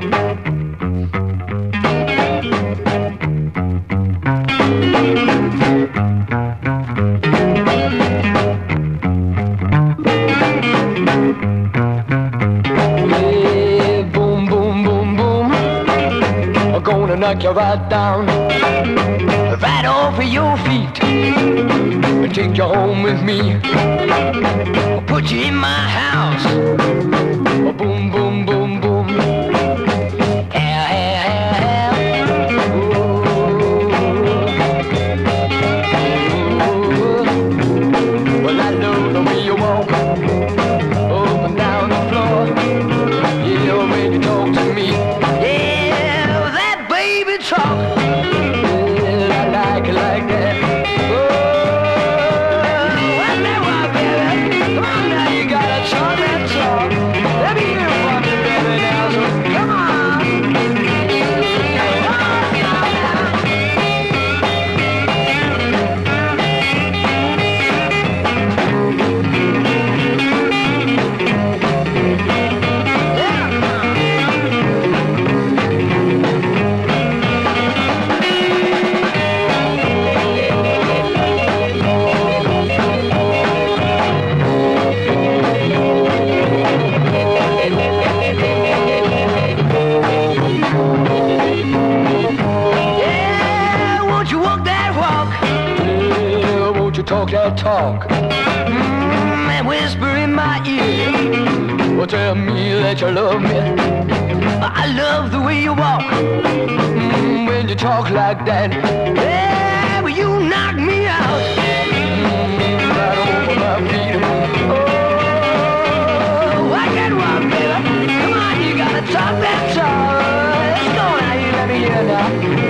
Knock you right down, right off of your feet, and take you home with me. I'll put you in my house. Boom, boom, boom, boom. Hell, hell, hell, hell. Well, I love the way you walk up and down the floor. Yeah, when you talk to me. Talk. Yeah, I like it like that. Oh, what's that one, baby? Come on now, you gotta talk that talk. Let me hear it from you, baby, now. So come on. Talk that talk, and whisper in my ear. Well, tell me that you love me. I love the way you walk when you talk like that. Yeah, well, you knock me out right over my feet. Oh, I can walk, baby. Come on, you gotta talk that talk. Let's go now, you let me hear now.